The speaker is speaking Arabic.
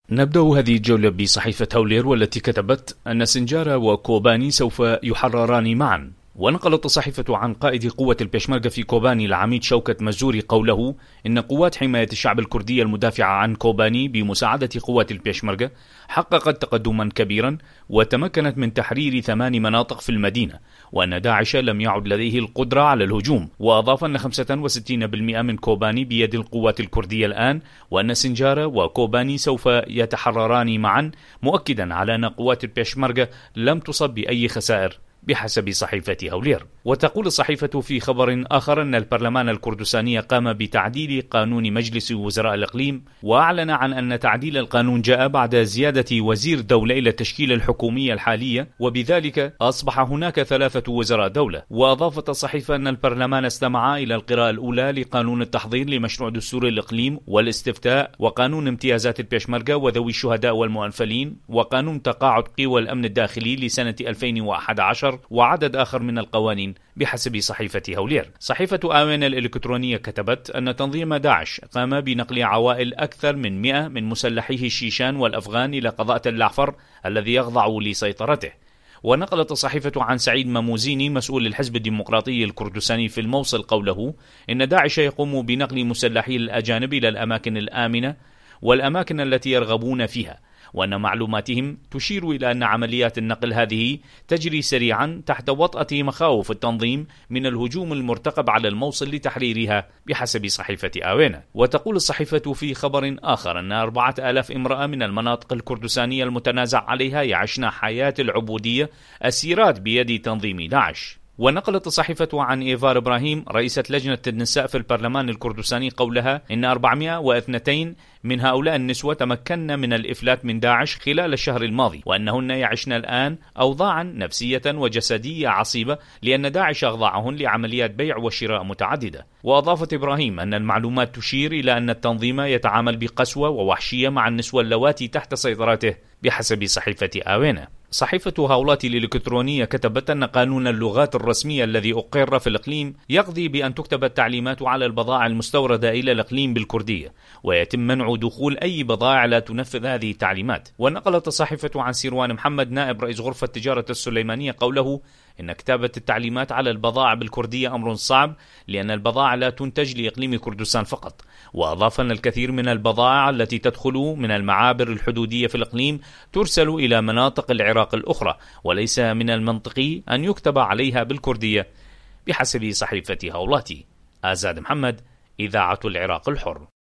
نبدأ هذه الجولة بصحيفة هولير، والتي كتبت أن سنجارة وكوباني سوف يحرران معا. ونقلت الصحيفة عن قائد قوة البيشمركة في كوباني العميد شوكت مزوري قوله إن قوات حماية الشعب الكردية المدافعة عن كوباني بمساعدة قوات البيشمركة حققت تقدما كبيرا وتمكنت من تحرير 8 مناطق في المدينة، وأن داعش لم يعد لديه القدرة على الهجوم. وأضاف أن 65% من كوباني بيد القوات الكردية الآن، وأن سنجارة وكوباني سوف يتحرران معا، مؤكدا على أن قوات البيشمركة لم تصب بأي خسائر بحسب صحيفة هولير. وتقول الصحيفة في خبر آخر أن البرلمان الكردستاني قام بتعديل قانون مجلس وزراء الإقليم، وأعلن عن أن تعديل القانون جاء بعد زيادة وزير دولة إلى التشكيلة الحكومية الحالية، وبذلك أصبح هناك 3 وزراء دولة. وأضافت الصحيفة أن البرلمان استمع إلى القراءة الأولى لقانون التحضير لمشروع دستور الإقليم والاستفتاء، وقانون امتيازات البيشمركة وذوي الشهداء والمؤنفلين، وقانون تقاعد قوى الأمن الداخلي لسنة 2011، وعدد آخر من القوانين بحسب صحيفة هولير. صحيفة آوين الإلكترونية كتبت أن تنظيم داعش قام بنقل عوائل أكثر من 100 من مسلحيه الشيشان والأفغان إلى قضاء تل عفر الذي يخضع لسيطرته. ونقلت الصحيفة عن سعيد ماموزيني مسؤول الحزب الديمقراطي الكردستاني في الموصل قوله إن داعش يقوم بنقل مسلحي الأجانب إلى الأماكن الآمنة والأماكن التي يرغبون فيها، وأن معلوماتهم تشير إلى أن عمليات النقل هذه تجري سريعا تحت وطأة مخاوف التنظيم من الهجوم المرتقب على الموصل لتحريرها بحسب صحيفة آوينا. وتقول الصحيفة في خبر آخر أن 4000 امرأة من المناطق الكردستانية المتنازع عليها يعيشن حياة العبودية أسيرات بيد تنظيم داعش. ونقلت الصحيفة عن إيفار إبراهيم رئيسة لجنة النساء في البرلمان الكردستاني قولها إن 402 من هؤلاء النسوة تمكن من الإفلات من داعش خلال الشهر الماضي، وأنهن يعيشن الآن أوضاعا نفسية وجسدية عصيبة لأن داعش أخضعهن لعمليات بيع وشراء متعددة. وأضافت إبراهيم أن المعلومات تشير إلى أن التنظيم يتعامل بقسوة ووحشية مع النسوة اللواتي تحت سيطرته بحسب صحيفة آوينا. صحيفة هاولاتي الإلكترونية كتبت أن قانون اللغات الرسمية الذي أقر في الإقليم يقضي بأن تكتب التعليمات على البضائع المستوردة إلى الإقليم بالكردية، ويتم منع دخول أي بضائع لا تنفذ هذه التعليمات. ونقلت الصحيفة عن سيروان محمد نائب رئيس غرفة تجارة السليمانية قوله إن كتابة التعليمات على البضائع بالكردية أمر صعب لأن البضائع لا تنتج لإقليم كردستان فقط. وأضاف أن الكثير من البضائع التي تدخل من المعابر الحدودية في الإقليم ترسل إلى مناطق العراق الأخرى، وليس من المنطقي أن يكتب عليها بالكردية بحسب صحيفة هاولاتي. آزاد محمد، إذاعة العراق الحر.